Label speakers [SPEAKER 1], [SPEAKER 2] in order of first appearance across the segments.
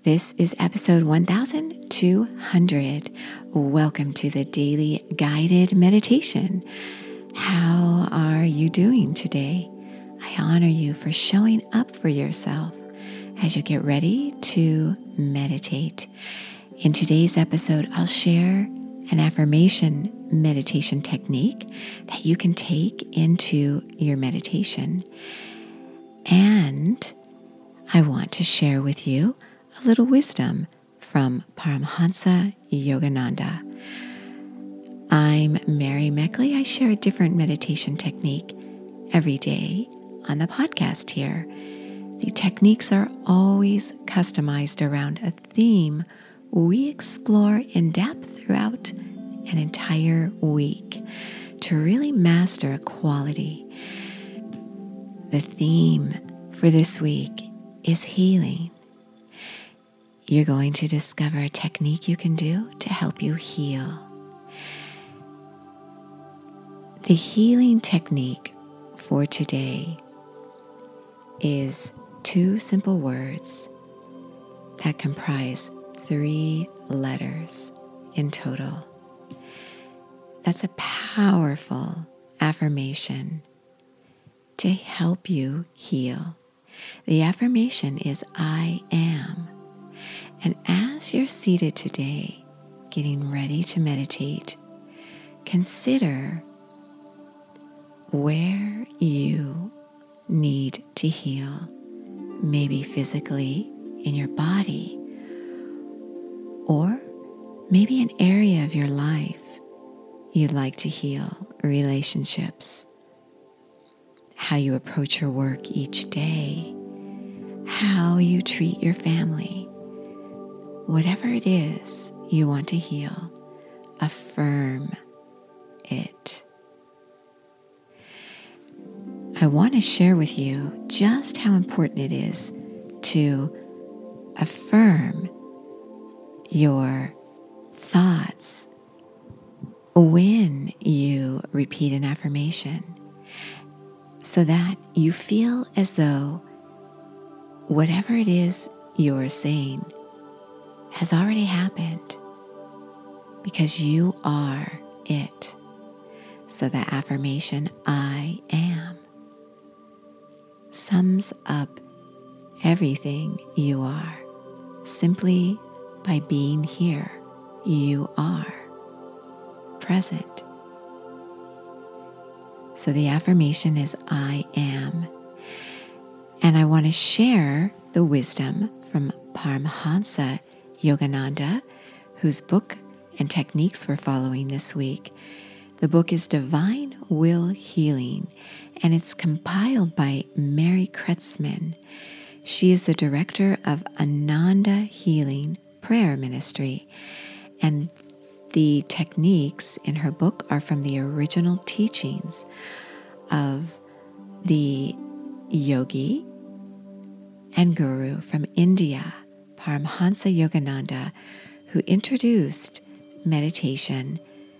[SPEAKER 1] This is episode 1200. Welcome to the Daily Guided Meditation. How are you doing today? I honor you for showing up for yourself as you get ready to meditate. In today's episode, I'll share an affirmation meditation technique that you can take into your meditation. And I want to share with you a little wisdom from Paramhansa Yogananda. I'm Mary Meckley. I share a different meditation technique every day on the podcast here. The techniques are always customized around a theme we explore in depth throughout an entire week to really master a quality. The theme for this week is healing. You're going to discover a technique you can do to help you heal. The healing technique for today is 2 simple words that comprise 3 letters in total. That's a powerful affirmation to help you heal. The affirmation is I am. And as you're seated today, getting ready to meditate, consider where you need to heal, maybe physically in your body, or maybe an area of your life you'd like to heal, relationships, how you approach your work each day, how you treat your family. Whatever it is you want to heal, affirm it. I want to share with you just how important it is to affirm your thoughts when you repeat an affirmation, so that you feel as though whatever it is you're saying has already happened, because you are it. So the affirmation, I am, sums up everything you are. Simply by being here, you are present. So the affirmation is I am. And I want to share the wisdom from Paramhansa Yogananda, whose book and techniques we're following this week. The book is Divine Will Healing, and it's compiled by Mary Kretzmann. She is the director of Ananda Healing Prayer Ministry, and the techniques in her book are from the original teachings of the yogi and guru from India, Paramhansa Yogananda, who introduced meditation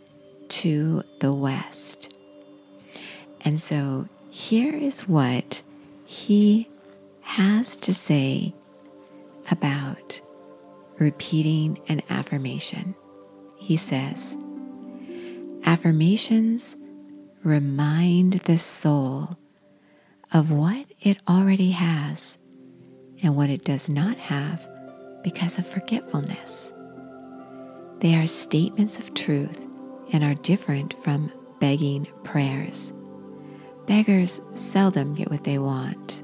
[SPEAKER 1] to the West. And so here is what he has to say about repeating an affirmation. He says, affirmations remind the soul of what it already has and what it does not have because of forgetfulness. They are statements of truth and are different from begging prayers. Beggars seldom get what they want.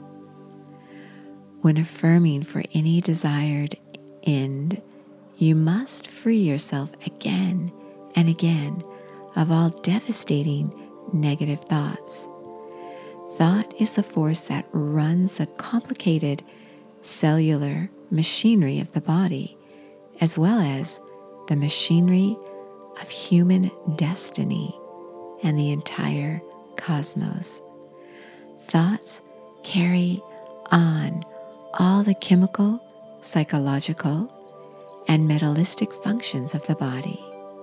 [SPEAKER 1] When affirming for any desired end, you must free yourself again and again of all devastating negative thoughts. Thought is the force that runs the complicated cellular machinery of the body, as well as the machinery of human destiny and the entire cosmos. Thoughts carry on all the chemical, psychological, and metallistic functions of the body.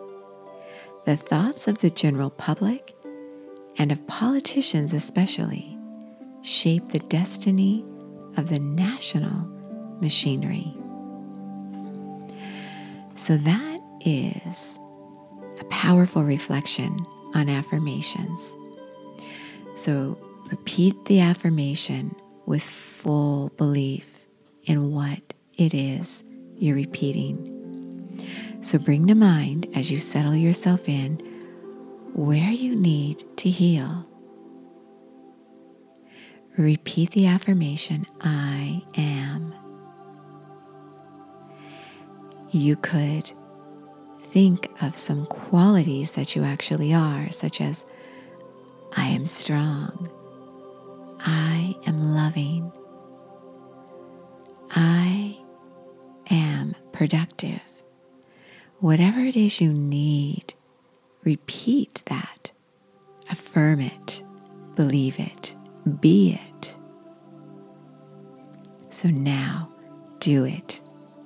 [SPEAKER 1] The thoughts of the general public, and of politicians especially, shape the destiny of the national machinery. So that is a powerful reflection on affirmations. So repeat the affirmation with full belief in what it is you're repeating. So bring to mind, as you settle yourself in, where you need to heal. Repeat the affirmation, I am. You could think of some qualities that you actually are, such as, I am strong. I am loving. I am productive. Whatever it is you need, repeat that. Affirm it. Believe it. Be it. So now, do it.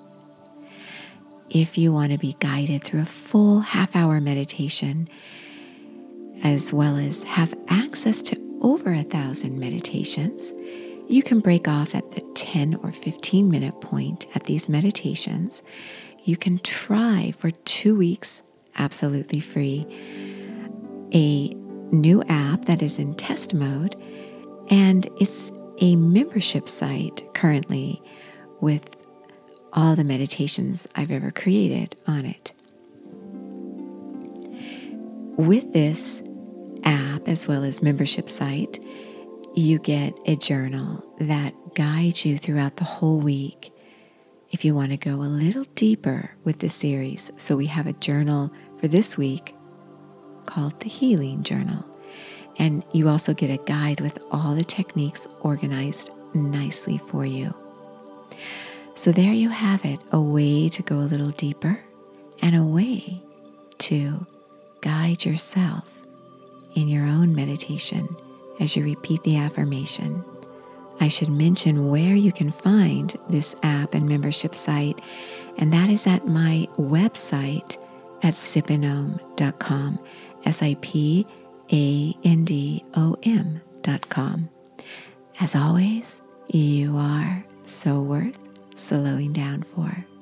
[SPEAKER 1] If you want to be guided through a full half-hour meditation, as well as have access to over 1,000 meditations, you can break off at the 10 or 15 minute point at these meditations. You can try for 2 weeks, absolutely free, a new app that is in test mode, and it's a membership site currently with all the meditations I've ever created on it. With this app, as well as membership site, you get a journal that guides you throughout the whole week if you want to go a little deeper with the series. So we have a journal for this week called the Healing Journal. And you also get a guide with all the techniques organized nicely for you. So there you have it, a way to go a little deeper and a way to guide yourself in your own meditation as you repeat the affirmation. I should mention where you can find this app and membership site, and that is at my website at sipandom.com, SIPANDOM.com. As always, you are so worth slowing down for.